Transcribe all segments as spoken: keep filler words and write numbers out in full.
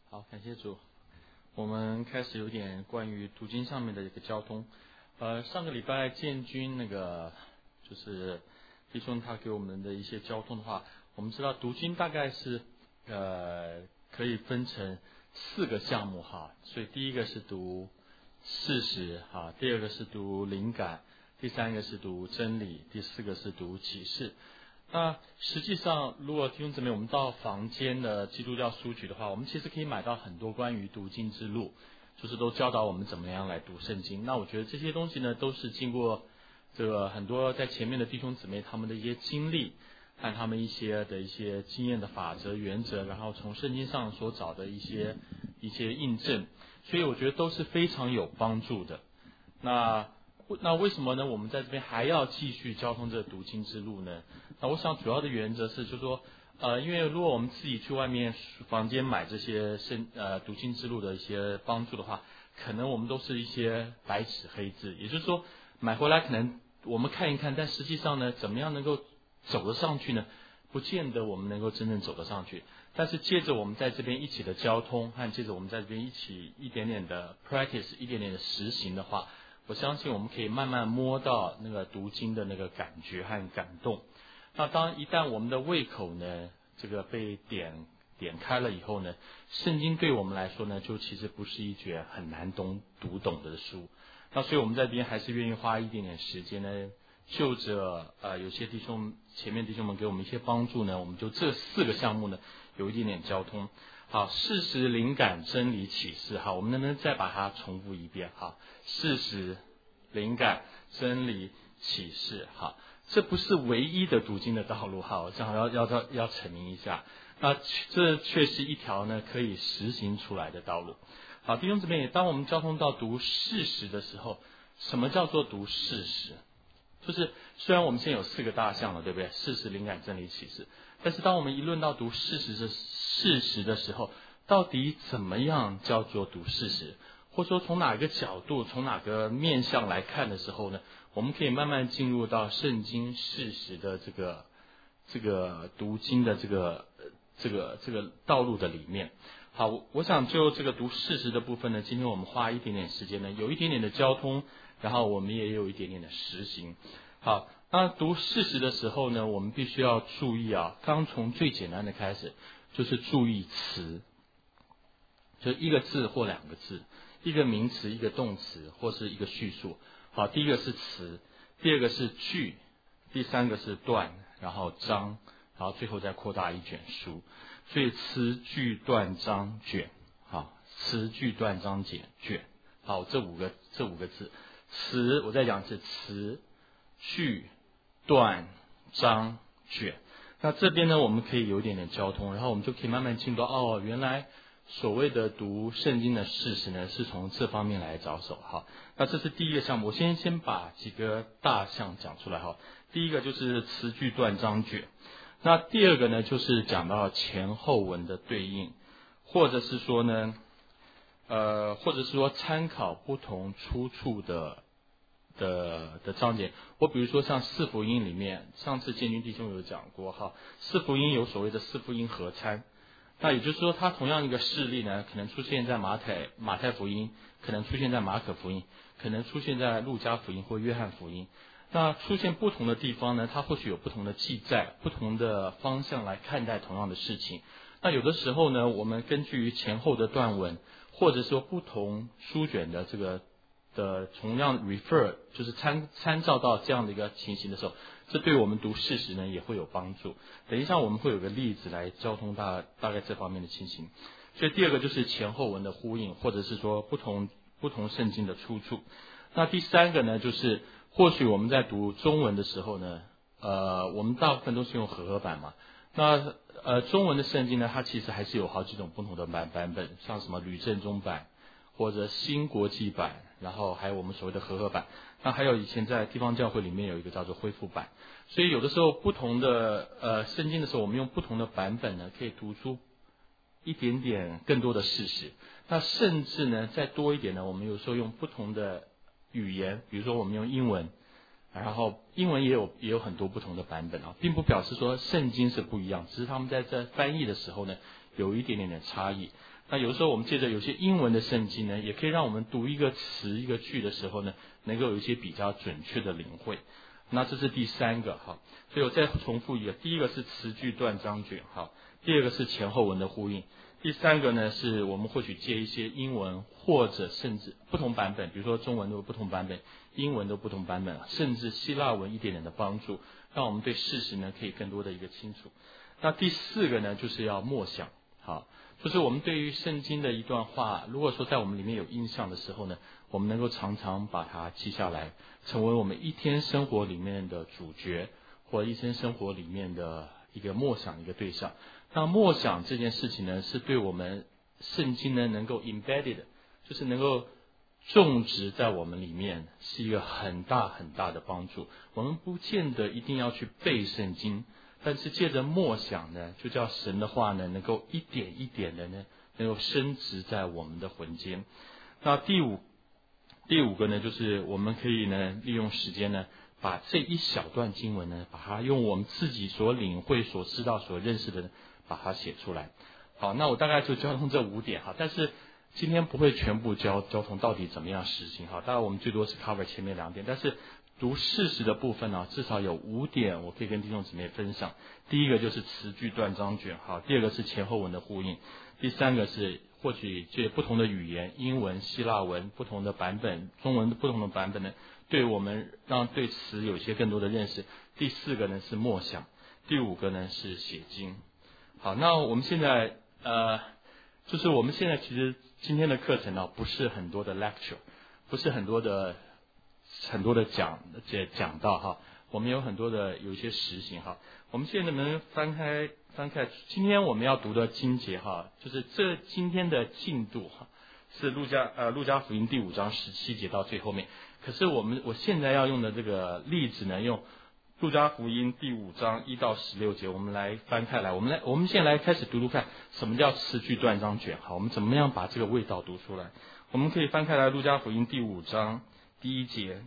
好，感谢主。我们开始有点关于读经上面的一个交通。呃，上个礼拜建军那个就是弟兄他给我们的一些交通的话，我们知道读经大概是呃可以分成四个项目哈，所以第一个是读事实哈，第二个是读灵感，第三个是读真理，第四个是读启示。那实际上，如果弟兄姊妹我们到房间的基督教书局的话，我们其实可以买到很多关于读经之路，就是都教导我们怎么样来读圣经。那我觉得这些东西呢，都是经过这个很多在前面的弟兄姊妹他们的一些经历，和他们一些的一些经验的法则原则，然后从圣经上所找的一些一些印证，所以我觉得都是非常有帮助的。那那为什么呢？我们在这边还要继续交通这个读经之路呢？那我想主要的原则是，就是说，呃，因为如果我们自己去外面房间买这些圣呃读经之路的一些帮助的话，可能我们都是一些白纸黑字，也就是说买回来可能我们看一看，但实际上呢，怎么样能够走得上去呢？不见得我们能够真正走得上去。但是借着我们在这边一起的交通，和借着我们在这边一起一点点的 practice， 一点点的实行的话，我相信我们可以慢慢摸到那个读经的那个感觉和感动。那当一旦我们的胃口呢，这个被点点开了以后呢，圣经对我们来说呢，就其实不是一卷很难懂读懂的书。那所以我们在这边还是愿意花一点点时间呢，就着呃有些弟兄前面弟兄们给我们一些帮助呢，我们就这四个项目呢有一点点交通。好，事实、灵感、真理、启示。好，我们能不能再把它重复一遍？好，事实、灵感、真理、启示。好，这不是唯一的读经的道路。好，这样要要要要澄明一下。那这却是一条呢可以实行出来的道路。好，弟兄姊妹，当我们交通到读事实的时候，什么叫做读事实？就是虽然我们现在有四个大项了，对不对？事实、灵感、真理、启示。但是当我们一论到读事实的事实的时候，到底怎么样叫做读事实？或者说从哪个角度、从哪个面向来看的时候呢？我们可以慢慢进入到圣经事实的这个这个读经的这个这个这个道路的里面。好，我想就这个读事实的部分呢，今天我们花一点点时间呢，有一点点的交通，然后我们也有一点点的实行。好，那读事实的时候呢，我们必须要注意啊，刚从最简单的开始，就是注意词，就一个字或两个字，一个名词，一个动词，或是一个叙述。好，第一个是词，第二个是句，第三个是段，然后章，然后最后再扩大一卷书。所以词句段章卷，好，词句段章卷卷，好，这五个这五个字，词我再讲是词句段章卷。那这边呢，我们可以有一点点交通，然后我们就可以慢慢进入到哦，原来所谓的读圣经的事实呢，是从这方面来着手哈。那这是第一个项目，我先先把几个大项讲出来哈。第一个就是词句段章卷，那第二个呢，就是讲到前后文的对应，或者是说呢，呃，或者是说参考不同出处的的的章节。我比如说像四福音里面，上次建军弟兄有讲过哈，四福音有所谓的四福音合参。那也就是说，它同样一个事例呢，可能出现在马太马太福音，可能出现在马可福音，可能出现在路加福音或约翰福音。那出现不同的地方呢，它或许有不同的记载，不同的方向来看待同样的事情。那有的时候呢，我们根据前后的段文，或者说不同书卷的这个的同样 refer， 就是参参照到这样的一个情形的时候，这对我们读事实呢也会有帮助。等一下我们会有个例子来交通大大概这方面的情形。所以第二个就是前后文的呼应，或者是说不同不同圣经的出处。那第三个呢，就是或许我们在读中文的时候呢，呃，我们大部分都是用和合版嘛。那呃中文的圣经呢，它其实还是有好几种不同的版版本，像什么吕正中版或者新国际版，然后还有我们所谓的和合版。那还有以前在地方教会里面有一个叫做恢复版。所以有的时候不同的呃圣经的时候，我们用不同的版本呢，可以读出一点点更多的事实。那甚至呢再多一点呢，我们有时候用不同的语言，比如说我们用英文，然后英文也有也有很多不同的版本啊，并不表示说圣经是不一样，只是他们在这翻译的时候呢， 有一点点的差异。那有时候我们借着有些英文的圣经呢，也可以让我们读一个词一个句的时候呢，能够有一些比较准确的领会。那这是第三个哈，所以我再重复一个，第一个是词句断章卷哈，第二个是前后文的呼应，第三个呢是我们或许借一些英文或者甚至不同版本，比如说中文都有不同版本，英文都不同版本，甚至希腊文一点点的帮助，让我们对事实呢可以更多的一个清楚。那第四个呢就是要默想，好，就是我们对于圣经的一段话，如果说在我们里面有印象的时候呢，我们能够常常把它记下来，成为我们一天生活里面的主角，或一天生活里面的一个默想一个对象。那默想这件事情呢，是对我们圣经呢能够 embedded， 就是能够种植在我们里面，是一个很大很大的帮助。我们不见得一定要去背圣经，但是借着默想呢，就叫神的话呢，能够一点一点的呢，能够深植在我们的魂间。那第五第五个呢，就是我们可以呢，利用时间呢，把这一小段经文呢，把它用我们自己所领会、所知道、所认识的呢，把它写出来。好，那我大概就交通这五点哈，但是今天不会全部教交通到底怎么样实行哈，当然我们最多是 cover 前面两点，但是读事实的部分呢，至少有五点我可以跟弟兄姊妹分享。第一个就是词句断章卷哈，第二个是前后文的呼应，第三个是获取这不同的语言，英文、希腊文不同的版本，中文不同的版本呢，对我们让对词有一些更多的认识。第四个呢是默想，第五个呢是写经。好，那我们现在呃，就是我们现在其实今天的课程呢，不是很多的 lecture， 不是很多的很多的讲讲讲到哈，我们有很多的有一些实行哈。我们现在能翻开翻开，今天我们要读的经节哈，就是这今天的进度哈，是路加呃路加福音第五章十七节到最后面。可是我们我现在要用的这个例子呢，用路加福音第五章一到十六节，我们来翻开来，我们来我们先来开始读读看，什么叫词句断章卷？好，我们怎么样把这个味道读出来？我们可以翻开来路加福音第五章第一节。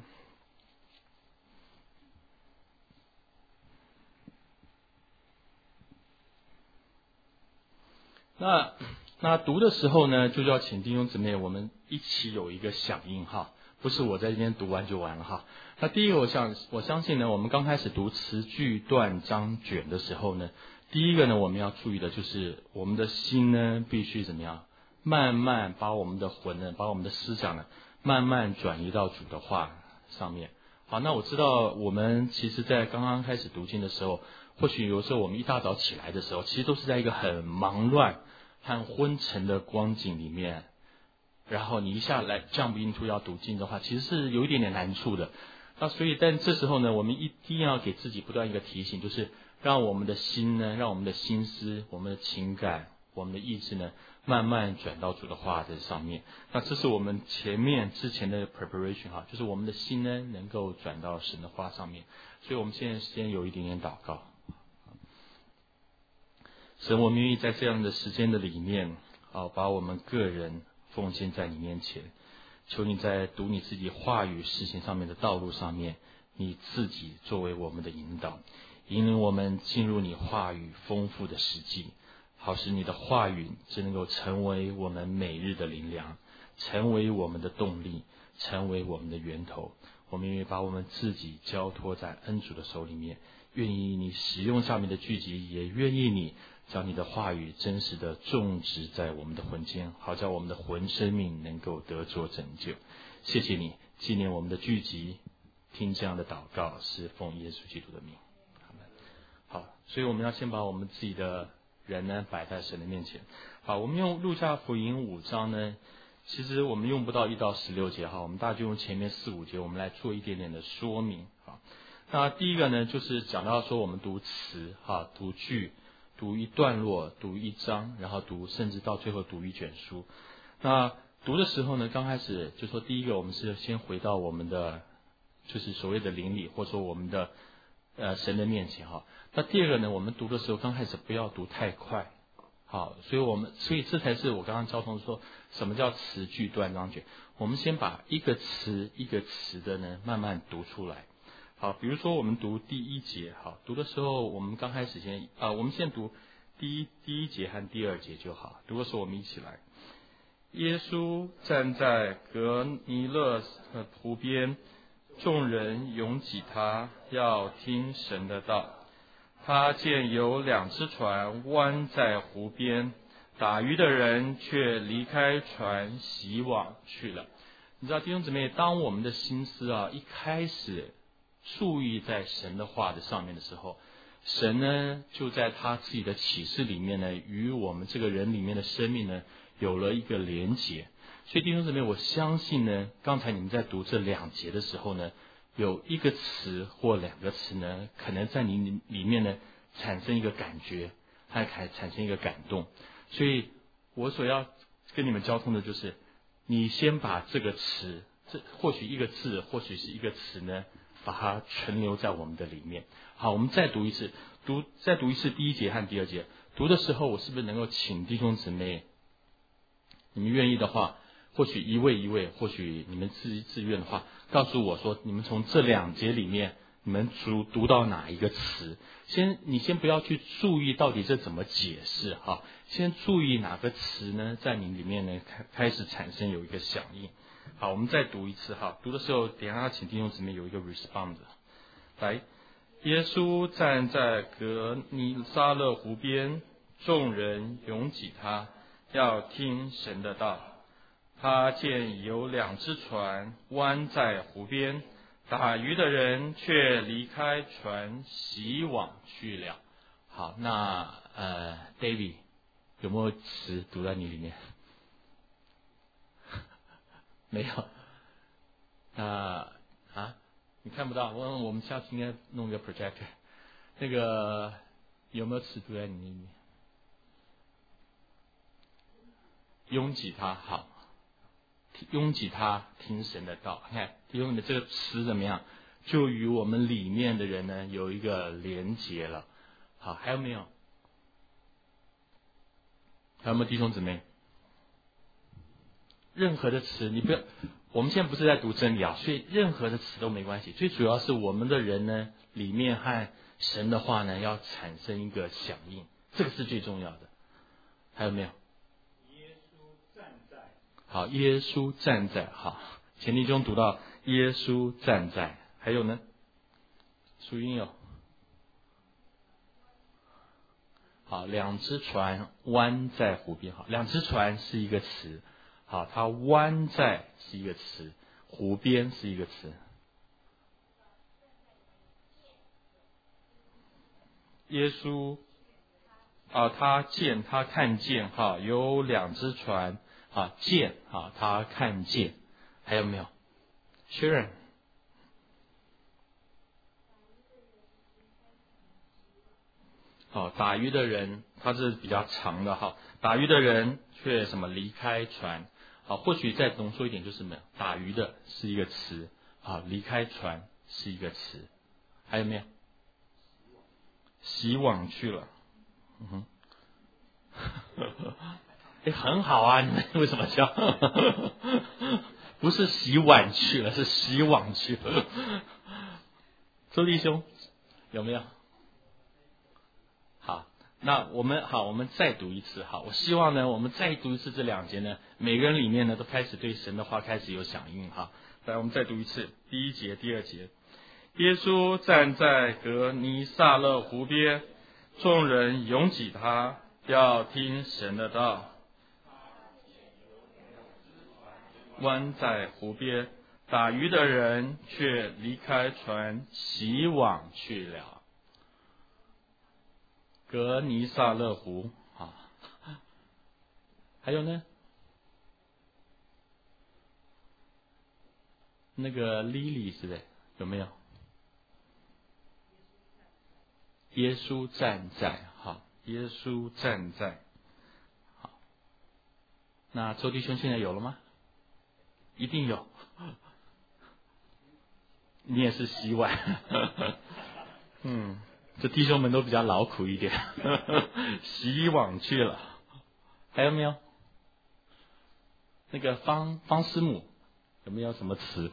那那读的时候呢，就要请弟兄姊妹我们一起有一个响应哈，不是我在这边读完就完了哈。那第一个，我想我相信呢，我们刚开始读词句断章卷的时候呢，第一个呢，我们要注意的就是我们的心呢，必须怎么样，慢慢把我们的魂呢，把我们的思想呢，慢慢转移到主的话上面。好，那我知道我们其实在刚刚开始读经的时候，或许有时候我们一大早起来的时候，其实都是在一个很忙乱和昏沉的光景里面，然后你一下来jump into要读经的话，其实是有一点点难处的。那所以但这时候呢，我们一定要给自己不断一个提醒，就是让我们的心呢，让我们的心思、我们的情感、我们的意志呢，慢慢转到主的话的上面。那这是我们前面之前的 preparation 哈，就是我们的心呢能够转到神的话上面。所以我们现在先有一点点祷告。神，我们愿意在这样的时间的里面，啊，把我们个人奉献在你面前，求你在读你自己话语事情上面的道路上面，你自己作为我们的引导，引领我们进入你话语丰富的实际，好使你的话语只能够成为我们每日的灵粮，成为我们的动力，成为我们的源头。我们愿意把我们自己交托在恩主的手里面，愿意你使用下面的句集，也愿意你将你的话语真实的种植在我们的魂间，好叫我们的魂生命能够得着拯救。谢谢你纪念我们的聚集，听这样的祷告是奉耶稣基督的名。好，所以我们要先把我们自己的人呢摆在神的面前。好，我们用路加福音五章呢，其实我们用不到一到十六节哈，我们大概就用前面四五节，我们来做一点点的说明。好，那第一个呢，就是讲到说我们读词哈，读句，读一段落，读一章，然后读甚至到最后读一卷书。那读的时候呢，刚开始就说第一个，我们是先回到我们的就是所谓的灵里，或者说我们的呃神的面前哈。那第二个呢，我们读的时候刚开始不要读太快。好，所以我们所以这才是我刚刚交通说什么叫词句断章卷。我们先把一个词一个词的呢慢慢读出来。好，比如说我们读第一节，好，读的时候我们刚开始先啊、呃，我们先读第一第一节和第二节就好。如果说我们一起来，耶稣站在格尼勒湖边，众人拥挤他，要听神的道。他见有两只船弯在湖边，打鱼的人却离开船洗网去了。你知道弟兄姊妹，当我们的心思啊一开始注意在神的话的上面的时候，神呢就在他自己的启示里面呢，与我们这个人里面的生命呢有了一个连结。所以弟兄姊妹，我相信呢，刚才你们在读这两节的时候呢，有一个词或两个词呢，可能在你里面呢产生一个感觉，还产产生一个感动。所以我所要跟你们交通的就是，你先把这个词，这或许一个字，或许是一个词呢，把它存留在我们的里面。好，我们再读一次，读再读一次第一节和第二节。读的时候，我是不是能够请弟兄姊妹，你们愿意的话，或许一位一位，或许你们自自愿的话，告诉我说，你们从这两节里面，你们读读到哪一个词？先，你先不要去注意到底这怎么解释哈，先注意哪个词呢，在你里面呢开开始产生有一个响应。好，我们再读一次哈，读的时候，等一下请弟兄姊妹有一个 response。来，耶稣站在格尼撒勒湖边，众人拥挤他，要听神的道。他见有两只船弯在湖边，打鱼的人却离开船洗网去了。好，那呃 David 有没有词读在你里面？没有。那啊，你看不到，我我们下次应该弄个 projector。那个有没有词读在你里面？拥挤他，好。拥挤他听神的道，看用的这个词怎么样，就与我们里面的人呢有一个连结了。好，还有没有？还有没有弟兄姊妹？任何的词，你不要，我们现在不是在读真理啊，所以任何的词都没关系。最主要是我们的人呢，里面和神的话呢要产生一个响应，这个是最重要的。还有没有？好，耶稣站在，好，前弟兄读到耶稣站在，还有呢？属音有。好，两只船弯在湖边，好，两只船是一个词，好，它弯在是一个词，湖边是一个词。耶稣啊，他见，他看见，哈，有两只船。啊，见啊，他看见，还有没有 ？Sharon， 好，打鱼的人，他是比较长的哈，打鱼的人却什么离开船，好，或许再浓缩一点就是什么，打鱼的是一个词，好，离开船是一个词，还有没有？洗网去了，嗯哼。哎，很好啊！你们为什么笑？不是洗碗去了，是洗网去了。周弟兄有没有？好，那我们好，我们再读一次。好，我希望呢，我们再读一次这两节呢，每个人里面呢都开始对神的话开始有响应哈。来，我们再读一次第一节、第二节。耶稣站在格尼撒勒湖边，众人拥挤他，要听神的道。弯在湖边，打鱼的人却离开船洗网去了。格尼撒勒湖啊，还有呢？那个 Lily 是不是有没有？耶稣站在，好，耶稣站在，好。那周弟兄现在有了吗？一定有，你也是洗碗，嗯，这弟兄们都比较劳苦一点，洗网去了，还有没有？那个方方师母有没有什么词？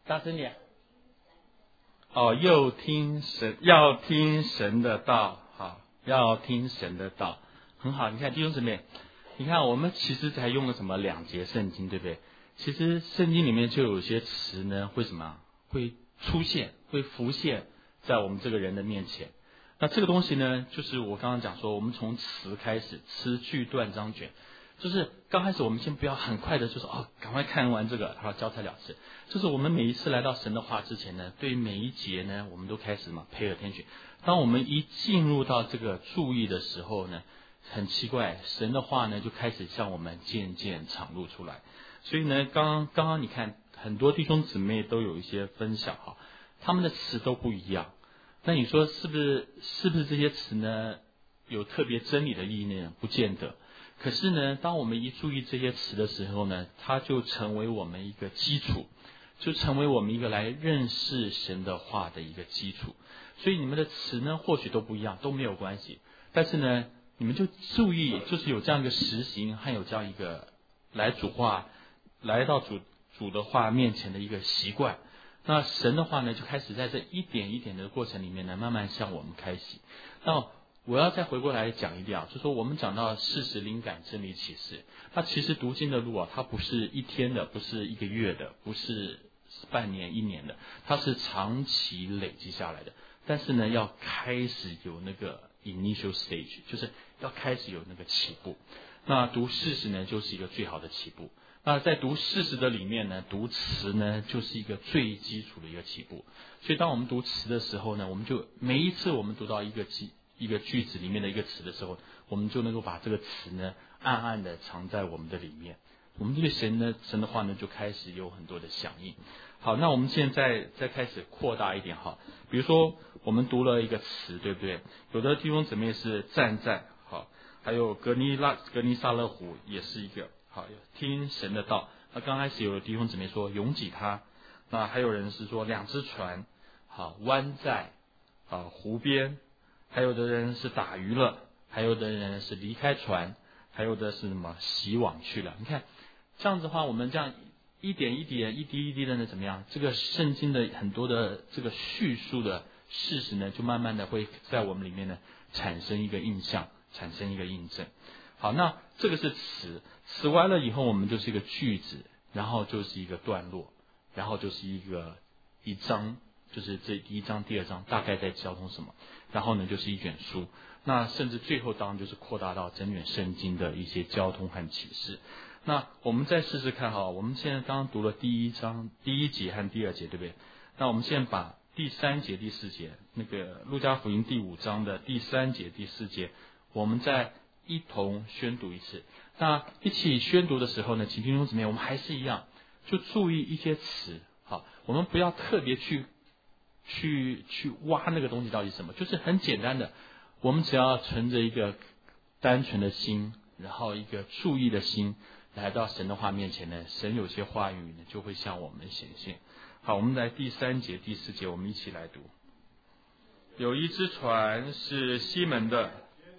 大声点。哦，又听神，要听神的道，好，要听神的道，很好。你看弟兄姊妹，你看我们其实才用了什么两节圣经，对不对？其实圣经里面就有些词呢，会什么会出现，会浮现在我们这个人的面前。那这个东西呢，就是我刚刚讲说，我们从词开始，词句断章卷，就是刚开始我们先不要很快的就说哦，赶快看完这个，然后交差了事。就是我们每一次来到神的话之前呢，对于每一节呢，我们都开始嘛pay attention。当我们一进入到这个注意的时候呢，很奇怪，神的话呢就开始向我们渐渐敞露出来。所以呢，刚刚刚刚你看很多弟兄姊妹都有一些分享哈，他们的词都不一样。那你说是不是是不是这些词呢有特别真理的意义呢？不见得。可是呢，当我们一注意这些词的时候呢，它就成为我们一个基础，就成为我们一个来认识神的话的一个基础。所以你们的词呢或许都不一样，都没有关系，但是呢你们就注意，就是有这样一个实行，还有这样一个来主话来到主主的话面前的一个习惯。那神的话呢就开始在这一点一点的过程里面呢慢慢向我们开启。那我要再回过来讲一点啊，就是说我们讲到事实、灵感、真理、启示，那其实读经的路啊，它不是一天的，不是一个月的，不是半年一年的，它是长期累积下来的。但是呢要开始有那个 initial stage， 就是要开始有那个起步。那读事实呢就是一个最好的起步。那在读事实的里面呢，读词呢就是一个最基础的一个起步。所以当我们读词的时候呢，我们就每一次我们读到一个句一个句子里面的一个词的时候，我们就能够把这个词呢暗暗的藏在我们的里面。我们对神呢神的话呢就开始有很多的响应。好，那我们现在再开始扩大一点哈，比如说我们读了一个词，对不对？有的弟兄姊妹是站在，好，还有格尼拉格尼撒勒湖也是一个。好，听神的道。那刚开始有的弟兄姊妹说拥挤他，那还有人是说两只船，好湾在啊湖边，还有的人是打鱼了，还有的人是离开船，还有的是什么洗网去了。你看这样子的话，我们这样一点一点一滴一滴的呢怎么样？这个圣经的很多的这个叙述的事实呢，就慢慢的会在我们里面呢产生一个印象，产生一个印证。好，那这个是词，词完了以后我们就是一个句子，然后就是一个段落，然后就是一个一章，就是这第一章第二章大概在交通什么，然后呢就是一卷书，那甚至最后当然就是扩大到整卷圣经的一些交通和启示。那我们再试试看哈，我们现在刚刚读了第一章第一节和第二节，对不对？那我们现在把第三节第四节那个路加福音第五章的第三节第四节，我们再一同宣读一次。那一起宣读的时候呢，请弟兄姊妹，我们还是一样，就注意一些词，好，我们不要特别去去去挖那个东西到底什么，就是很简单的，我们只要存着一个单纯的心，然后一个注意的心，来到神的话面前呢，神有些话语呢就会向我们显现。好，我们来第三节第四节，我们一起来读。有一只船是西门的，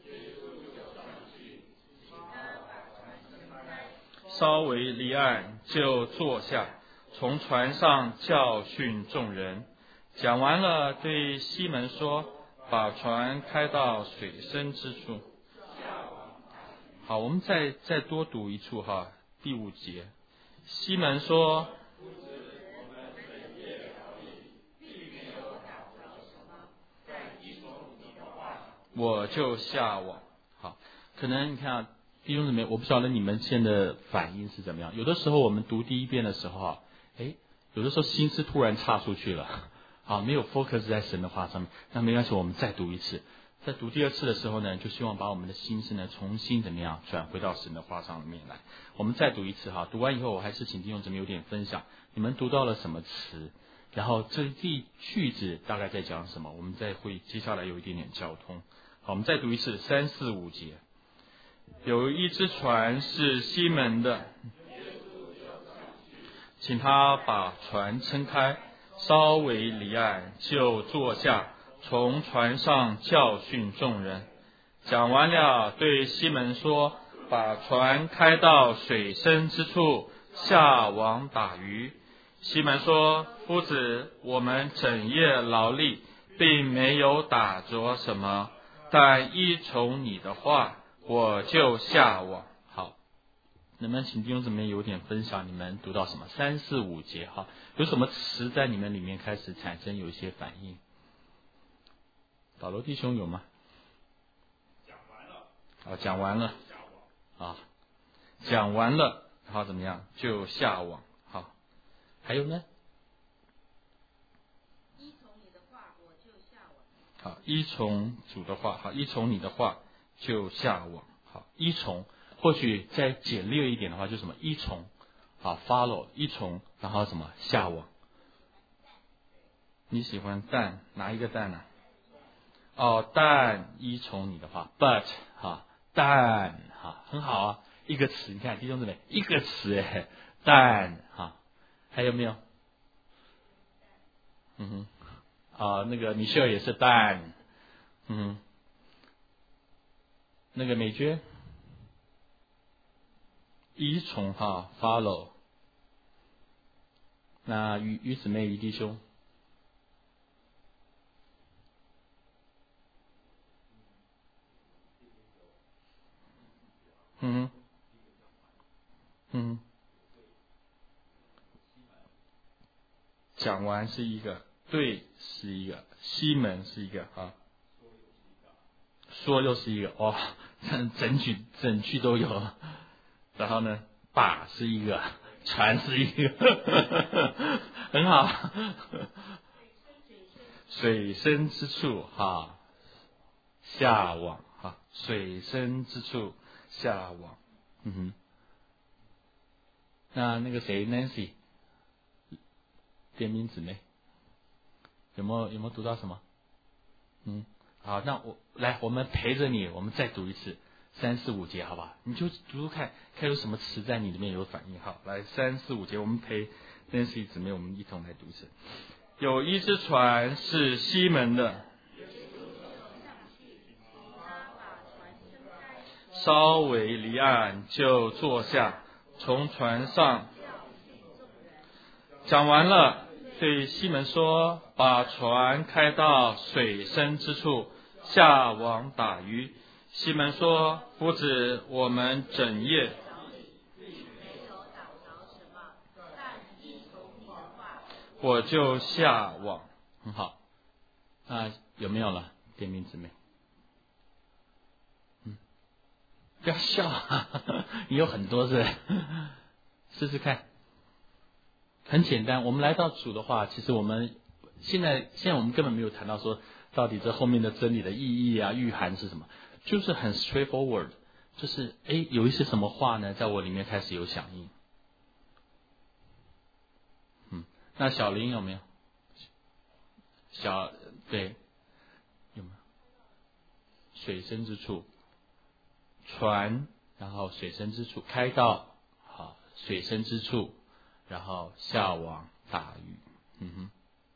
稍微离岸就坐下，从船上教训众人。讲完了，对西门说：“把船开到水深之处。”好，我们再再多读一处哈，第五节。西门说：“我就下网。”好，可能你看啊。弟兄姊妹，我不晓得你们现在的反应是怎么样。有的时候我们读第一遍的时候啊，哎，有的时候心思突然岔出去了，啊，没有 focus 在神的话上面，那没关系，我们再读一次。在读第二次的时候呢，就希望把我们的心思呢重新怎么样转回到神的话上面来。我们再读一次哈，读完以后我还是请弟兄姊妹有点分享，你们读到了什么词，然后这一句子大概在讲什么，我们再会接下来有一点点交通。好，我们再读一次三四五节。有一只船是西门的，请他把船撑开，稍微离岸就坐下，从船上教训众人。讲完了，对西门说：“把船开到水深之处，下网打鱼。” 西门说：夫子，我们整夜劳力，并没有打着什么，但依从你的话，我就下网。 好，能不能请弟兄姊妹有点分享？你们读到什么？三四五节哈，有什么词在你们里面开始产生有一些反应？保罗弟兄有吗？ 讲完了。 好，讲完了。啊，讲完了，然后怎么样？就下网。好，还有呢？ 依从你的话，我就下网。 好，依从主的话，好，依从你的话就下网。好，依从，或许再简略一点的话，就什么依从，好 ，follow 依从，然后什么下网。你喜欢但哪一个但呢？哦，但依从你的话 ，but 哈，但哈，很好啊，一个词，你看弟兄姊妹，一个词哎，但哈，还有没有？嗯哼。啊，那个米歇尔也是但，嗯，那个美娟，依从哈 follow， 那于于姊妹于弟兄，嗯哼，嗯哼，讲完是一个，对是一个，西门是一个啊。说又是一个哦，整整句整句都有，然后呢，把是一个，船是一个，很好。水深之处哈，下网哈，水深之处下网，嗯哼。那那个谁 Nancy， 点名姊妹，有没有有没有读到什么？嗯。好，那我来，我们陪着你，我们再读一次三四五节，好吧？你就读读看，看有什么词在你里面有反应。好，来三四五节，我们陪 Nancy 姊妹，我们一同来读一次。有一只船是西门的，稍微离岸就坐下，从船上讲完了，对西门说：把船开到水深之处，下网打鱼。西门说：夫子，我们整夜我就下网。很好，那有没有了？点名姊妹，嗯，不要笑，你有很多是，试试看。很简单，我们来到主的话，其实我们现在现在我们根本没有谈到说到底这后面的真理的意义啊、蕴含是什么，就是很 straightforward， 就是诶有一些什么话呢，在我里面开始有响应。嗯，那小林有没有？小对有没有？水深之处，船，然后水深之处开到好水深之处。然后下网打鱼，嗯哼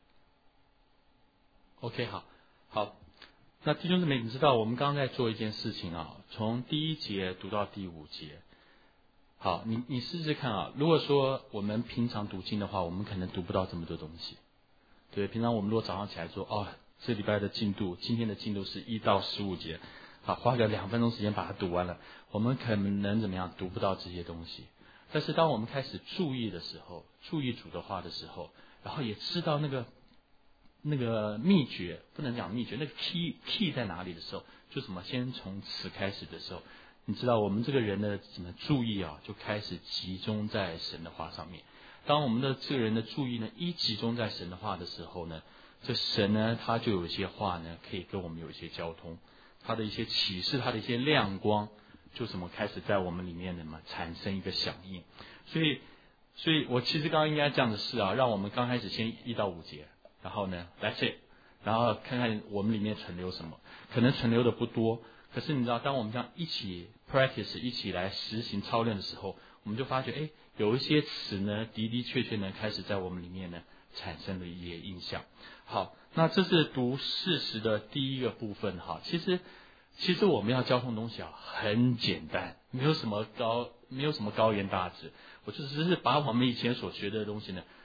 ，OK， 好，好，那弟兄姊妹，你知道我们刚刚在做一件事情啊，从第一节读到第五节，好，你你试试看啊，如果说我们平常读经的话，我们可能读不到这么多东西，对，平常我们如果早上起来说，哦，这礼拜的进度，今天的进度是一到十五节，好，花个两分钟时间把它读完了，我们可能怎么样读不到这些东西。但是当我们开始注意的时候，注意主的话的时候，然后也知道那个那个秘诀，不能讲秘诀，那个 key key 在哪里的时候，就什么先从此开始的时候，你知道我们这个人的怎么注意啊，就开始集中在神的话上面。当我们的这个人的注意呢，一集中在神的话的时候呢，这神呢，他就有一些话呢，可以跟我们有一些交通，他的一些启示，他的一些亮光。就什么开始在我们里面呢嘛产生一个响应，所以，所以我其实刚刚应该这样的事啊，让我们刚开始先一到五节，然后呢 that's it， 然后看看我们里面存留什么，可能存留的不多，可是你知道，当我们这样一起 practice 一起来实行操练的时候，我们就发觉，哎，有一些词呢，的的确确呢，开始在我们里面呢产生了一些印象。好，那这是读事实的第一个部分哈，其实。其实我们要交通东西啊，很简单，没有什么高，没有什么高言大志。我就只是把我们以前所学的东西呢，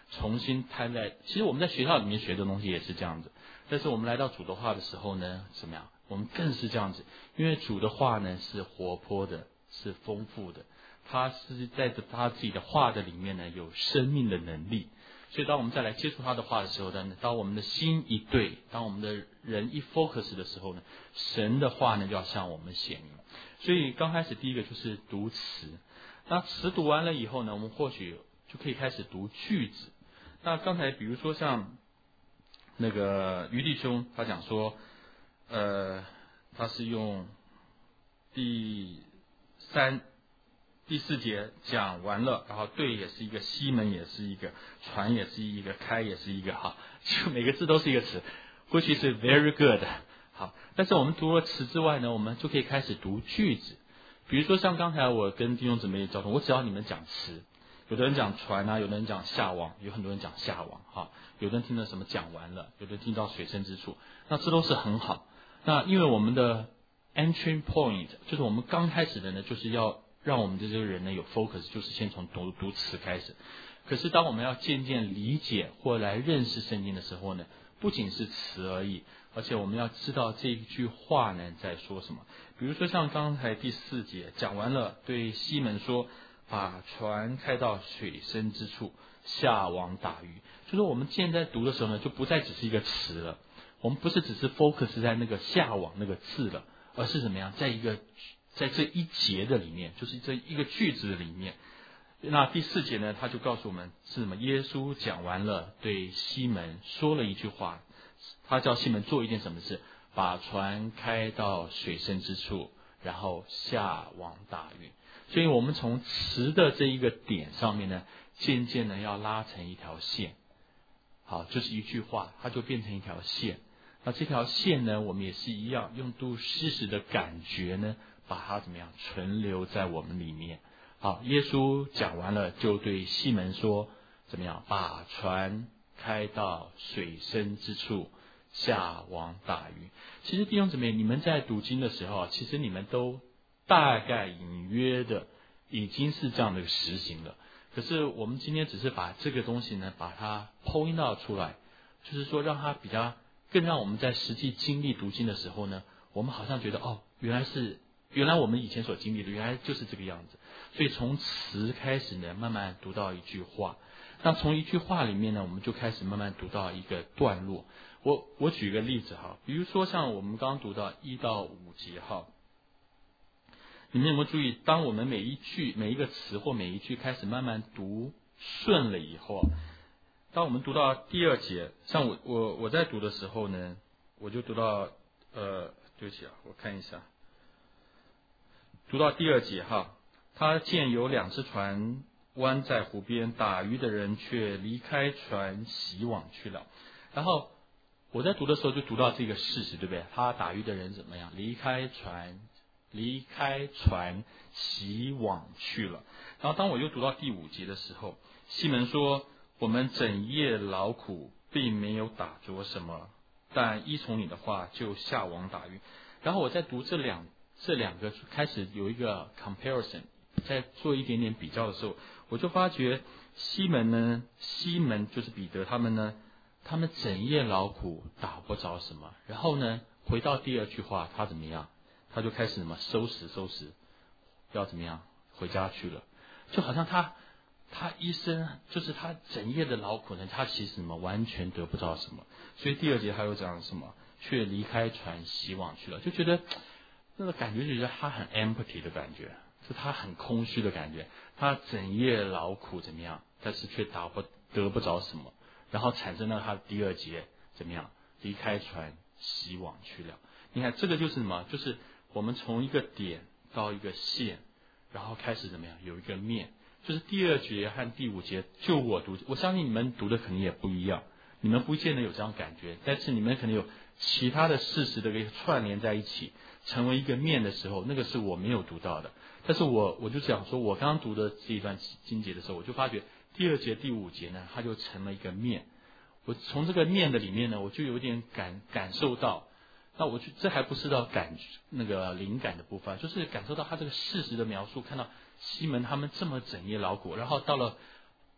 重新摊在。其实我们在学校里面学的东西也是这样子，但是我们来到主的话的时候呢，怎么样？我们更是这样子，因为主的话呢是活泼的，是丰富的，他是在他自己的话的里面呢有生命的能力。所以当我们再来接触他的话的时候呢，当我们的心一对，当我们的人一 focus 的时候呢，神的话呢就要向我们显明。所以刚开始第一个就是读词，那词读完了以后呢，我们或许就可以开始读句子。那刚才比如说像那个余弟兄他讲说，呃，他是用第三第四节讲完了，然后对也是一个，西门也是一个，传也是一个，开也是一个，哈，就每个字都是一个词，或许是 very good。好，但是我们读了词之外呢，我们就可以开始读句子。比如说像刚才我跟弟兄姊妹交通，我只要你们讲词，有的人讲船啊，有的人讲下网，有很多人讲下网，哈，有的人听到什么讲完了，有的人听到水深之处，那这都是很好。那因为我们的 entry point 就是我们刚开始的呢，就是要让我们的这个人呢有 focus， 就是先从读读词开始。可是当我们要渐渐理解或来认识圣经的时候呢，不仅是词而已，而且我们要知道这一句话呢在说什么。比如说像刚才第四节讲完了，对西门说，把船开到水深之处，下网打鱼。就是我们现在读的时候呢，就不再只是一个词了，我们不是只是 focus 在那个下网那个字了，而是怎么样，在一个在这一节的里面，就是这一个句子的里面。那第四节呢，他就告诉我们是什么？耶稣讲完了，对西门说了一句话，他叫西门做一件什么事？把船开到水深之处，然后下网打鱼。所以我们从词的这一个点上面呢，渐渐的要拉成一条线。好，就是一句话，它就变成一条线。那这条线呢，我们也是一样，用读诗时的感觉呢，把它怎么样存留在我们里面。好，耶稣讲完了，就对西门说，怎么样？把船开到水深之处，下网打鱼。其实弟兄姊妹，你们在读经的时候，其实你们都大概隐约的已经是这样的实行了。可是我们今天只是把这个东西呢，把它 point out 出来，就是说让它比较更让我们在实际经历读经的时候呢，我们好像觉得哦，原来是原来我们以前所经历的，原来就是这个样子。所以从词开始呢，慢慢读到一句话。那从一句话里面呢，我们就开始慢慢读到一个段落。我我举个例子哈，比如说像我们刚刚读到一到五节哈，你们有没有注意，当我们每一句每一个词或每一句开始慢慢读顺了以后，当我们读到第二节，像我我我在读的时候呢，我就读到呃，对不起啊，我看一下，读到第二节哈，他见有两只船湾在湖边，打鱼的人却离开船洗网去了。然后我在读的时候就读到这个事实，对不对？他打鱼的人怎么样？离开船，离开船洗网去了。然后当我又读到第五节的时候，西门说，我们整夜劳苦，并没有打着什么，但依从你的话就下网打鱼。然后我在读这两这两个开始有一个 comparison， 在做一点点比较的时候，我就发觉西门呢，西门就是彼得他们呢，他们整夜劳苦打不着什么。然后呢，回到第二句话，他怎么样？他就开始什么收拾收拾，要怎么样回家去了。就好像他他一生就是他整夜的劳苦呢，他其实什么完全得不到什么。所以第二节他又讲什么？却离开船洗网去了，就觉得那个感觉，就觉得他很 empty 的感觉，是他很空虚的感觉。他整夜劳苦怎么样？但是却打不得不着什么，然后产生了他第二节怎么样？离开船洗网去了。你看这个就是什么？就是我们从一个点到一个线，然后开始怎么样？有一个面，就是第二节和第五节。就我读，我相信你们读的肯定也不一样，你们不见得有这样感觉，但是你们可能有其他的事实的一个串联在一起，成为一个面的时候，那个是我没有读到的。但是我我就想说，我刚刚读的这一段经节的时候，我就发觉第二节第五节呢，它就成了一个面。我从这个面的里面呢，我就有点感感受到，那我就这还不是到感那个灵感的部分，就是感受到他这个事实的描述，看到西门他们这么整夜劳苦，然后到了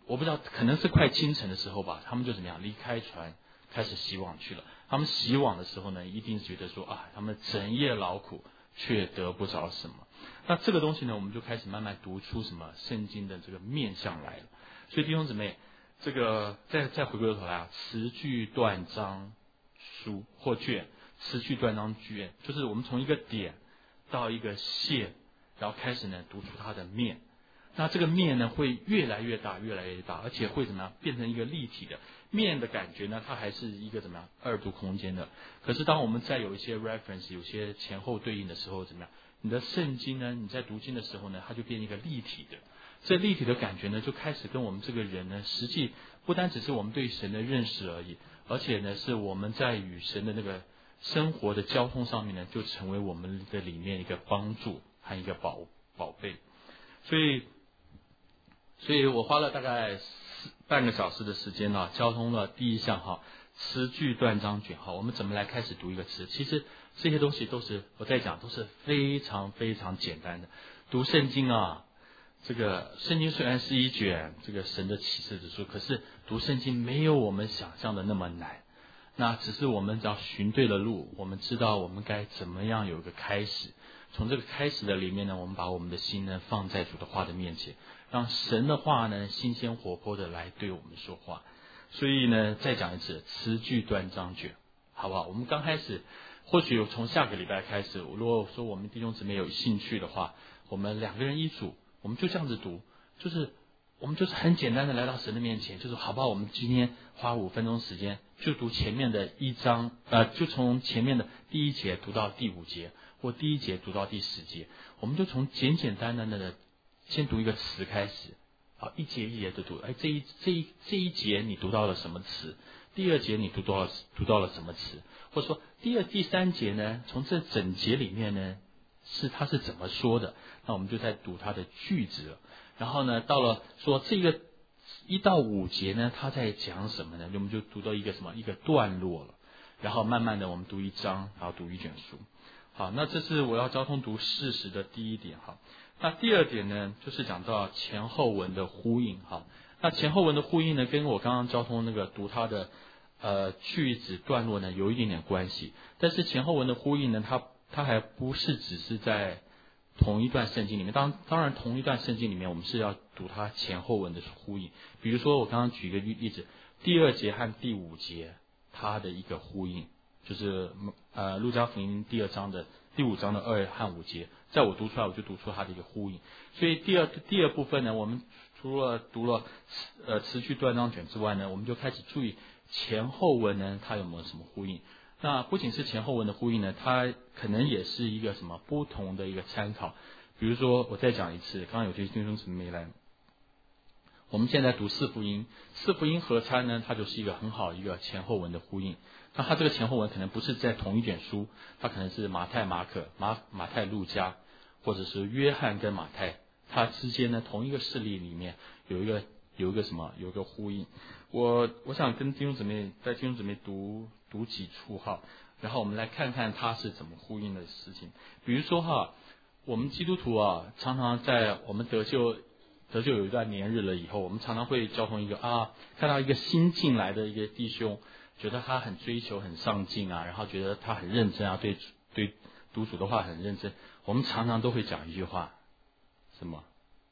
我不知道，可能是快清晨的时候吧，他们就怎么样离开船，开始洗网去了。他们洗网的时候呢，一定觉得说啊，他们整夜劳苦却得不着什么。那这个东西呢，我们就开始慢慢读出什么圣经的这个面向来了。所以弟兄姊妹，这个再再回过头来啊，词句断章书或卷，词句断章卷，就是我们从一个点到一个线，然后开始呢读出它的面。那这个面呢会越来越大，越来越大，而且会怎么样变成一个立体的面的感觉呢？它还是一个怎么样二度空间的。可是当我们再有一些 reference， 有些前后对应的时候，怎么样？你的圣经呢，你在读经的时候呢，它就变成一个立体的。这立体的感觉呢，就开始跟我们这个人呢，实际不单只是我们对神的认识而已，而且呢，是我们在与神的那个生活的交通上面呢，就成为我们的里面一个帮助和一个宝宝贝。所以，所以我花了大概半个小时的时间啊，交通了第一项哈，词句断章卷哈，我们怎么来开始读一个词？其实这些东西都是我在讲，都是非常非常简单的。读圣经啊。这个圣经虽然是一卷这个神的启示之书，可是读圣经没有我们想象的那么难。那只是我们只要寻对了路，我们知道我们该怎么样有一个开始。从这个开始的里面呢，我们把我们的心呢放在主的话的面前，让神的话呢新鲜活泼的来对我们说话。所以呢，再讲一次，词句断章卷，好不好？我们刚开始，或许从下个礼拜开始，如果说我们弟兄姊妹有兴趣的话，我们两个人一组。我们就这样子读，就是我们就是很简单的来到神的面前，就是好不好？我们今天花五分钟时间，就读前面的一章，呃，就从前面的第一节读到第五节，或第一节读到第十节，我们就从简简单单的先读一个词开始，好，一节一节的读，哎，这一这一这一节你读到了什么词？第二节你读到了读到了什么词？或者说第二、第三节呢？从这整节里面呢？是他是怎么说的？那我们就在读他的句子了。然后呢，到了说这个一到五节呢，他在讲什么呢？我们就读到一个什么一个段落了。然后慢慢的我们读一章，然后读一卷书。好，那这是我要交通读事实的第一点哈。那第二点呢，就是讲到前后文的呼应哈。那前后文的呼应呢，跟我刚刚交通那个读他的呃句子段落呢，有一点点关系。但是前后文的呼应呢，它它还不是只是在同一段圣经里面，当当然同一段圣经里面，我们是要读它前后文的呼应。比如说我刚刚举一个例子，第二节和第五节它的一个呼应，就是呃路加福音第二章的第五章的二和五节，在我读出来我就读出它的一个呼应。所以第二第二部分呢，我们除了读了呃词句断章卷之外呢，我们就开始注意前后文呢它有没有什么呼应。那不仅是前后文的呼应呢，它可能也是一个什么不同的一个参考。比如说，我再讲一次，刚刚有些弟兄姊妹来，我们现在读四福音，四福音合参呢，它就是一个很好一个前后文的呼应。那它这个前后文可能不是在同一卷书，它可能是马太、马可、马马太、路加，或者是约翰跟马太，它之间呢同一个事例里面有一个有一个什么有一个呼应。我我想跟弟兄姊妹在弟兄姊妹读读几处哈，然后我们来看看它是怎么呼应的事情。比如说哈，我们基督徒啊，常常在我们得救得救有一段年日了以后，我们常常会交通一个啊，看到一个新进来的一个弟兄，觉得他很追求很上进啊，然后觉得他很认真啊，对对读主的话很认真，我们常常都会讲一句话，什么？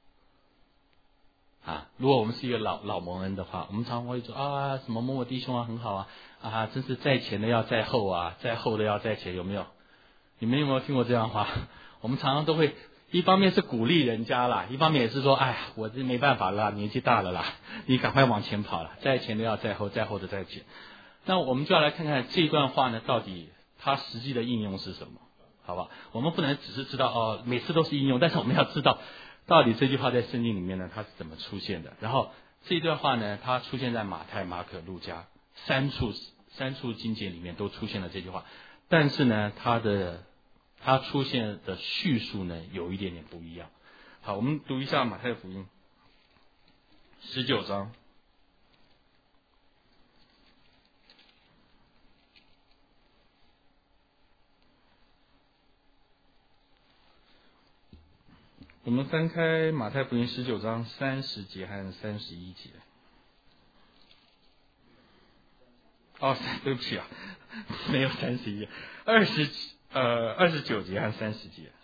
啊，如果我们是一个老老蒙恩的话，我们常常会说啊，什么某某弟兄啊很好啊，啊，真是在前的要在后啊，在后的要在前，有没有？你们有没有听过这样的话？我们常常都会，一方面是鼓励人家啦，一方面也是说，哎呀，我这没办法了啦，年纪大了啦，你赶快往前跑了，在前的要在后，在后的在前。那我们就要来看看这段话呢，到底它实际的应用是什么，好吧？我们不能只是知道哦，每次都是应用，但是我们要知道。到底这句话在圣经里面呢，它是怎么出现的？然后这段话呢，它出现在马太、马可、路加三处三处经节里面都出现了这句话，但是呢，它的它出现的叙述呢，有一点点不一样。好，我们读一下马太福音十九章。 我们翻开马太福音十九章三十节和三十一节。哦，对不起啊，没有三十一，二十呃二十九节和三十节。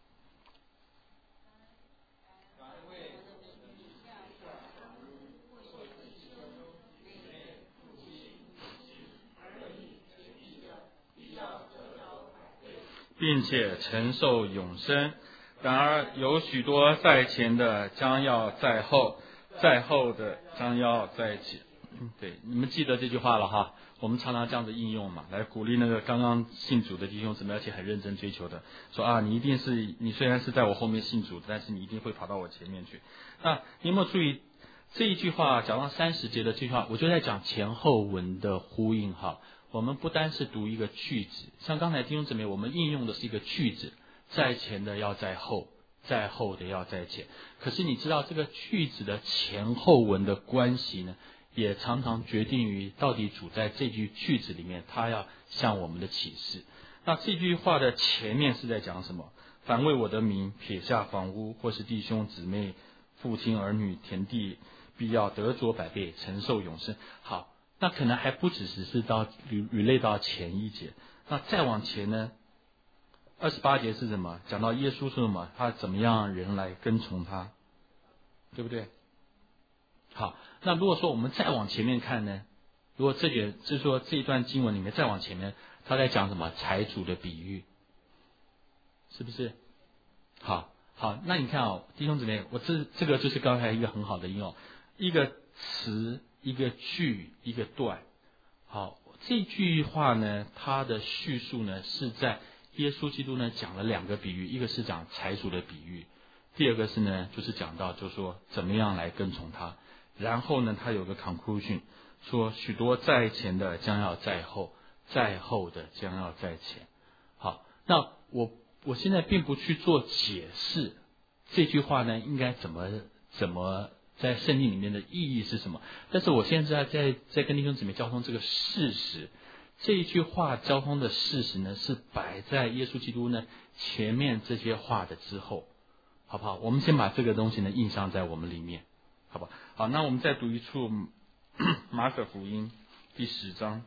并且承受永生。然而有许多在前的将要在后，在后的将要在前。对，你们记得这句话了哈。我们常常这样子应用嘛，来鼓励那个刚刚信主的弟兄姊妹，而且很认真追求的，说啊，你一定是你虽然是在我后面信主，但是你一定会跑到我前面去。那你有没有注意这一句话讲到三十节的这句话，我就在讲前后文的呼应哈。我们不单是读一个句子，像刚才弟兄姊妹，我们应用的是一个句子，在前的要在后，在后的要在前。可是你知道这个句子的前后文的关系呢，也常常决定于到底主在这句句子里面他要向我们的启示。那这句话的前面是在讲什么？凡为我的名撇下房屋或是弟兄姊妹父亲儿女田地，必要得着百倍，承受永生。好，那可能还不只是到履履类到前一节，那再往前呢？二十八节是什么？讲到耶稣说什么？他怎么样人来跟从他，对不对？好，那如果说我们再往前面看呢？如果这节就是说这一段经文里面再往前面，他在讲什么？财主的比喻，是不是？好，好，那你看哦，弟兄姊妹，我这这个就是刚才一个很好的应用，一个词。一个句一个段，好，这句话呢，它的叙述呢是在耶稣基督呢讲了两个比喻，一个是讲财主的比喻，第二个是呢就是讲到就是说怎么样来跟从他，然后呢他有个 conclusion 说许多在前的将要在后，在后的将要在前。好，那我我现在并不去做解释这句话呢应该怎么怎么在圣经里面的意义是什么？但是我现在在在跟弟兄姊妹交通这个事实，这一句话交通的事实呢，是摆在耶稣基督呢前面这些话的之后，好不好？我们先把这个东西呢印上在我们里面，好吧？好，那我们再读一处马可福音第十章。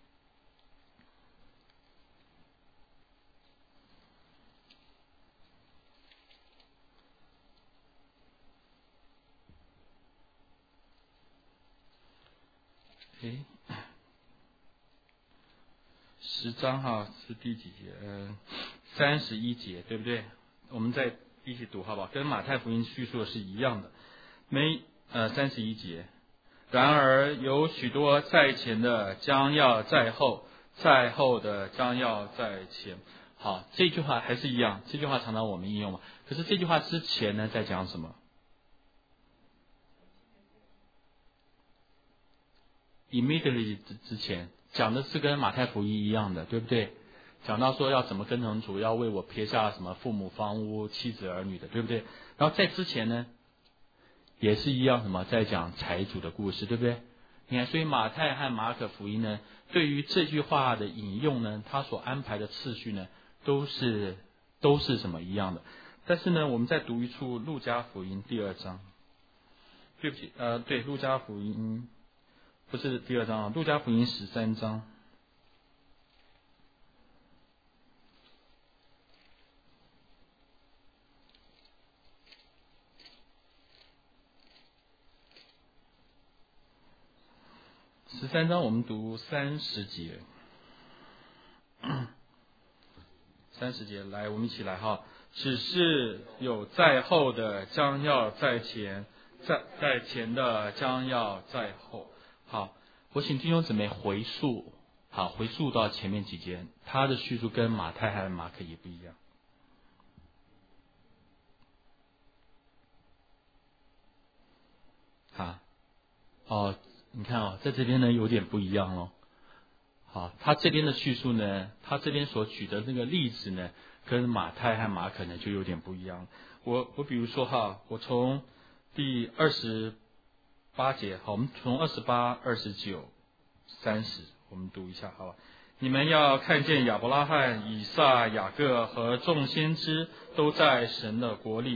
诶，十章哈是第几节？嗯，三十一节，对不对？我们再一起读好不好？跟马太福音叙述的是一样的。没呃三十一节，然而有许多在前的将要在后，在后的将要在前。好，这句话还是一样，这句话常常我们应用嘛。可是这句话之前呢，在讲什么？Immediately 之前讲的是跟马太福音一样的，对不对？讲到说要怎么跟从主，要为我撇下什么父母房屋妻子儿女的，对不对？然后在之前呢，也是一样，什么在讲财主的故事，对不对？你看，所以马太和马可福音呢，对于这句话的引用呢，他所安排的次序呢，都是都是什么一样的。但是呢，我们再读一处路加福音第二章，对不起，呃，对，路加福音。不是第二章啊，路加福音十三章。十三章我们读三十节，三十节来，我们一起来哈。只是有在后的将要在前，在在前的将要在后。好，我请弟兄姊妹回溯，好，回溯到前面几节，他的叙述跟马太还有马可也不一样。啊，哦，你看哦，在这边呢有点不一样哦。好，他这边的叙述呢，他这边所举的那个例子呢，跟马太和马可呢就有点不一样。我我比如说哈，我从第二十八节，好，我们从二十八、二十九、三十，我们读一下，好吧？你们要看见亚伯拉罕、以撒、雅各和众先知都在神的国里，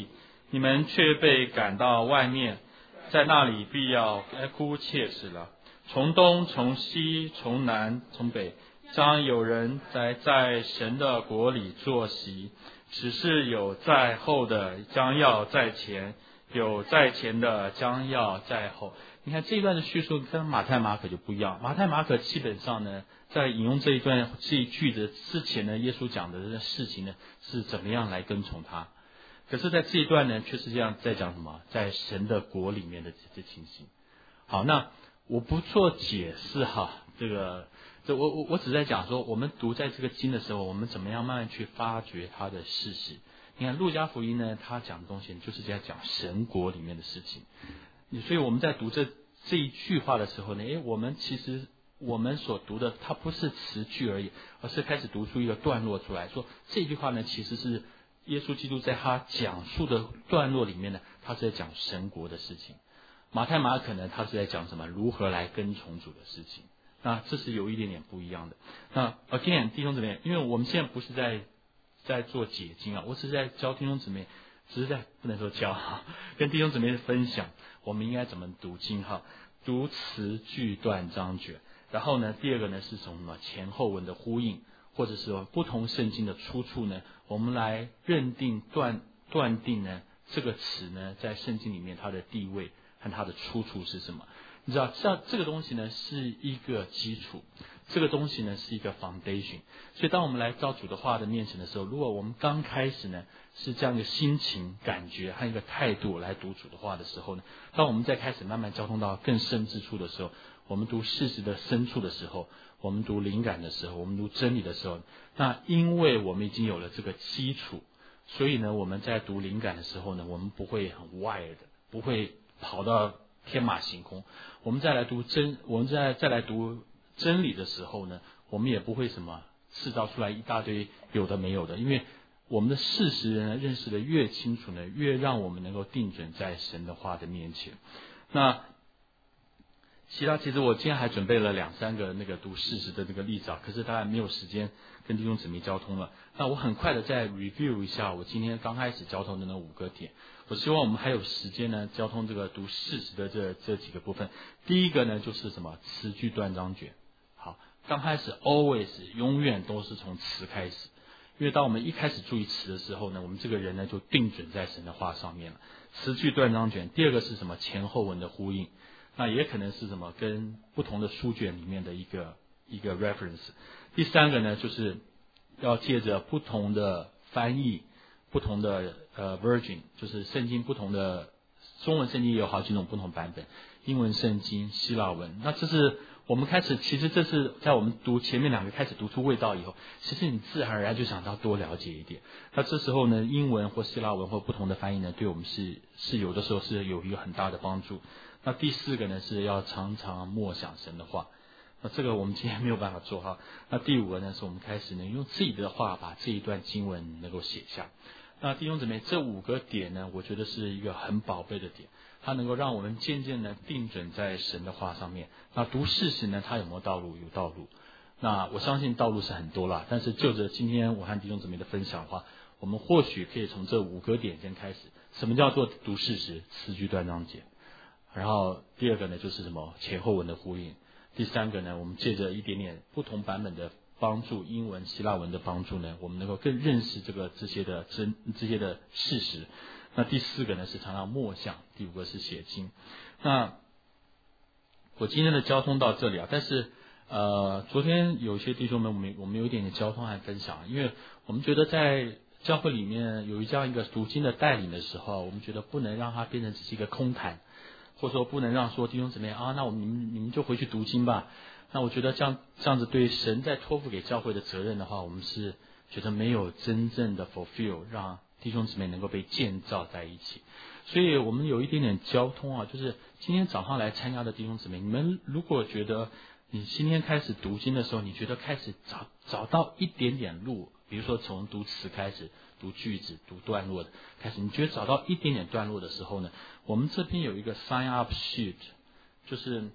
你们却被赶到外面，在那里必要哭切齿了。从东从西从南从北，将有人在在神的国里坐席，只是有在后的将要在前，有在前的将要在后。你看这一段的叙述跟马太马可就不一样。马太马可基本上呢，在引用这一段这一句的之前呢，耶稣讲的这个事情呢，是怎么样来跟从他。可是在这一段呢，却是这样在讲什么，在神的国里面的这些情形。好，那我不做解释哈，这个这我我我只在讲说，我们读在这个经的时候，我们怎么样慢慢去发掘它的事实。你看路加福音呢，他讲的东西就是在讲神国里面的事情。所以我们在读这这一句话的时候呢，诶，我们其实我们所读的它不是词句而已，而是开始读出一个段落出来，说这句话呢其实是耶稣基督在他讲述的段落里面呢，他是在讲神国的事情。马太马可呢，他是在讲什么？如何来跟从主的事情。那这是有一点点不一样的。那 again 弟兄姊妹，因为我们现在不是在在做解经啊，我只是在教弟兄姊妹，只是在不能说教哈，跟弟兄姊妹分享我们应该怎么读经哈，读词句段章卷。然后呢，第二个呢是从什么前后文的呼应，或者是说不同圣经的出处呢，我们来认定断断定呢这个词呢在圣经里面它的地位和它的出处是什么。你知道这这个东西呢是一个基础，这个东西呢是一个 foundation。 所以当我们来到主的话的面前的时候，如果我们刚开始呢是这样一个心情感觉和一个态度来读主的话的时候呢，当我们再开始慢慢交通到更深之处的时候，我们读事实的深处的时候，我们读灵感的时候，我们读真理的时候，那因为我们已经有了这个基础，所以呢我们在读灵感的时候呢，我们不会很 wild， 不会跑到天马行空。我们再来读真，我们再再来读真理的时候呢，我们也不会什么制造出来一大堆有的没有的，因为我们的事实呢认识的越清楚呢，越让我们能够定准在神的话的面前。那其他其实我今天还准备了两三个那个读事实的这个例子啊，可是当然没有时间跟弟兄姊妹交通了。那我很快的再 review 一下我今天刚开始交通的那五个点。我希望我们还有时间呢，交通这个读事实的这这几个部分。第一个呢就是什么词句断章卷。好，刚开始 always 永远都是从词开始，因为当我们一开始注意词的时候呢，我们这个人呢就定准在神的话上面了。词句断章卷。第二个是什么前后文的呼应，那也可能是什么跟不同的书卷里面的一个一个 reference。 第三个呢就是要借着不同的翻译，不同的呃 version， 就是圣经不同的，中文圣经也有好几种不同版本，英文圣经、希腊文。那这是我们开始，其实这是在我们读前面两个开始读出味道以后，其实你自然而然就想到多了解一点。那这时候呢，英文或希腊文或不同的翻译呢，对我们是是有的时候是有一个很大的帮助。那第四个呢是要常常默想神的话，那这个我们今天没有办法做哈。那第五个呢是我们开始呢用自己的话把这一段经文能够写下。那弟兄姊妹，这五个点呢，我觉得是一个很宝贝的点，它能够让我们渐渐的定准在神的话上面。那读事实呢，它有没有道路？有道路。那我相信道路是很多啦，但是就着今天我和弟兄姊妹的分享的话，我们或许可以从这五个点先开始。什么叫做读事实？词句断章节。然后第二个呢就是什么前后文的呼应。第三个呢，我们借着一点点不同版本的帮助，英文、希腊文的帮助呢，我们能够更认识这个这些的真这些的事实。那第四个呢是常常默想，第五个是写经。那我今天的交通到这里啊，但是呃，昨天有些弟兄们我们我们有一点点交通和分享，因为我们觉得在教会里面有这样一个读经的带领的时候，我们觉得不能让它变成只是一个空谈。或者说不能让说弟兄姊妹啊，那我们你们你们就回去读经吧。那我觉得这样这样子对神在托付给教会的责任的话，我们是觉得没有真正的 fulfill， 让弟兄姊妹能够被建造在一起。所以我们有一点点交通啊，就是今天早上来参加的弟兄姊妹，你们如果觉得你今天开始读经的时候，你觉得开始找找到一点点路，比如说从读词开始，读句子、读段落的开始，你觉得找到一点点段落的时候呢，我们这边有一个 sign up sheet， 就是我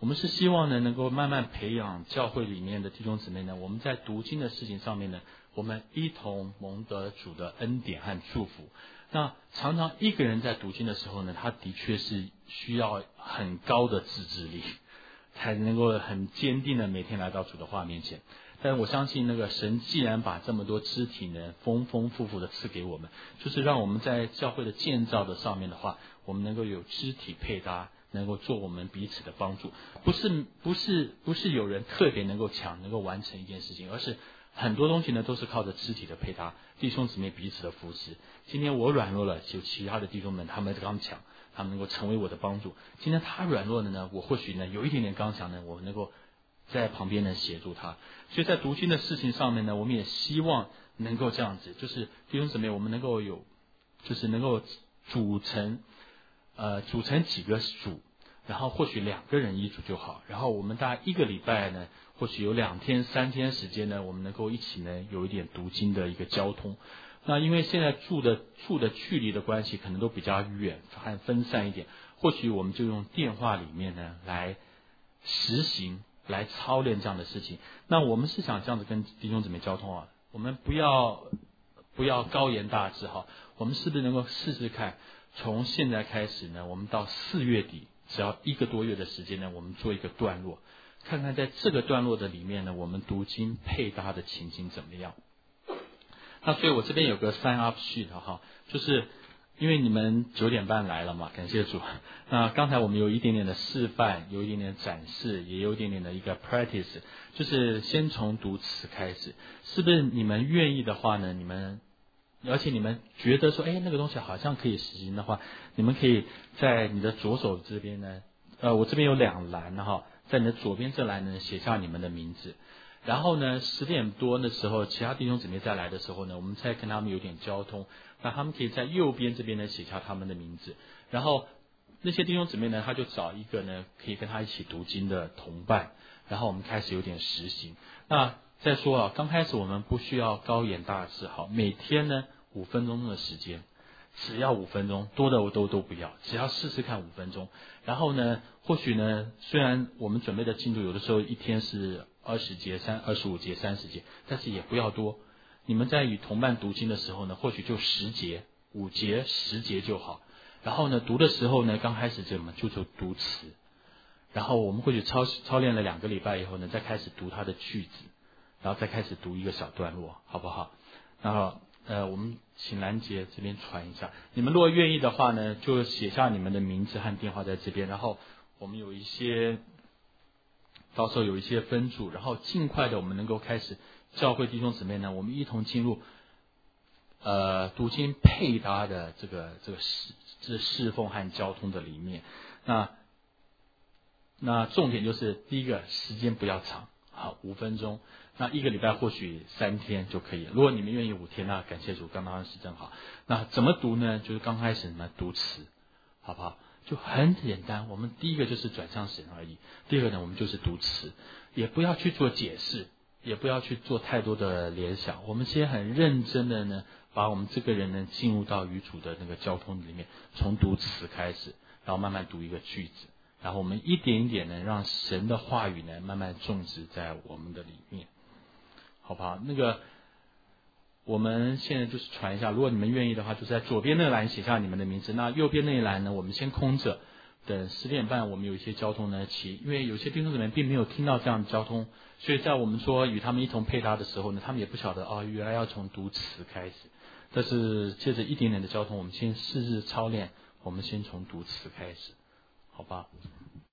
我们是希望呢，能够慢慢培养教会里面的弟兄姊妹呢，我们在读经的事情上面呢，我们一同蒙得主的恩典和祝福。那常常一个人在读经的时候呢，他的确是需要很高的自制力，才能够很坚定的每天来到主的话面前。但我相信那个神既然把这么多肢体呢丰丰富富的赐给我们，就是让我们在教会的建造的上面的话，我们能够有肢体配搭，能够做我们彼此的帮助。不是不是不是有人特别能够强能够完成一件事情，而是很多东西呢都是靠着肢体的配搭，弟兄姊妹彼此的扶持。今天我软弱了，有其他的弟兄们他们刚强，他们能够成为我的帮助。今天他软弱了呢，我或许呢有一点点刚强呢，我能够在旁边呢协助他。所以在读经的事情上面呢，我们也希望能够这样子，就是弟兄姊妹我们能够有，就是能够组成呃组成几个组，然后或许两个人一组就好，然后我们大概一个礼拜呢，或许有两天三天时间呢，我们能够一起呢有一点读经的一个交通。那因为现在住的住的距离的关系可能都比较远和分散一点，或许我们就用电话里面呢来实行来操练这样的事情。那我们是想这样子跟弟兄姊妹交通啊，我们不要不要高言大志哈，我们是不是能够试试看，从现在开始呢，我们到四月底，只要一个多月的时间呢，我们做一个段落，看看在这个段落的里面呢，我们读经配搭的情形怎么样。那所以我这边有个 sign up sheet 哈，就是因为你们九点半来了嘛，感谢主。那刚才我们有一点点的示范，有一点点的展示，也有一点点的一个 practice， 就是先从读词开始。是不是你们愿意的话呢？你们而且你们觉得说，哎，那个东西好像可以实行的话，你们可以在你的左手这边呢，呃，我这边有两栏哈，在你的左边这栏呢写下你们的名字。然后呢，十点多的时候，其他弟兄姊妹再来的时候呢，我们再跟他们有点交通。那他们可以在右边这边呢写下他们的名字，然后那些弟兄姊妹呢，他就找一个呢可以跟他一起读经的同伴，然后我们开始有点实行。那再说啊，刚开始我们不需要高言大志，好，每天呢五分钟的时间，只要五分钟，多的我都都不要，只要试试看五分钟。然后呢，或许呢，虽然我们准备的进度有的时候一天是二十节、三二十五节、三十节，但是也不要多。你们在与同伴读经的时候呢，或许就十节、五节、十节就好。然后呢，读的时候呢，刚开始怎么就就读词，然后我们或许操操练了两个礼拜以后呢，再开始读它的句子，然后再开始读一个小段落，好不好？然后呃，我们请兰姐这边传一下。你们如果愿意的话呢，就写下你们的名字和电话在这边，然后我们有一些。到时候有一些分组，然后尽快的我们能够开始教会弟兄姊妹呢，我们一同进入呃读经配搭的这个这个侍这侍奉和交通的里面。那那重点就是第一个时间不要长，好五分钟。那一个礼拜或许三天就可以了。如果你们愿意五天，那感谢主，刚刚是正好。那怎么读呢？就是刚开始你们读词，好不好？就很简单，我们第一个就是转向神而已。第二个呢，我们就是读词，也不要去做解释，也不要去做太多的联想。我们先很认真的呢，把我们这个人呢进入到与主的那个交通里面，从读词开始，然后慢慢读一个句子，然后我们一点一点呢，让神的话语呢慢慢种植在我们的里面，好不好？那个。我们现在就是传一下，如果你们愿意的话，就在左边那栏写下你们的名字，那右边那一栏呢，我们先空着，等十点半我们有一些交通呢起，因为有些弟兄姊妹并没有听到这样的交通，所以在我们说与他们一同配搭的时候呢，他们也不晓得哦，原来要从读词开始。但是借着一点点的交通，我们先试试操练，我们先从读词开始，好吧？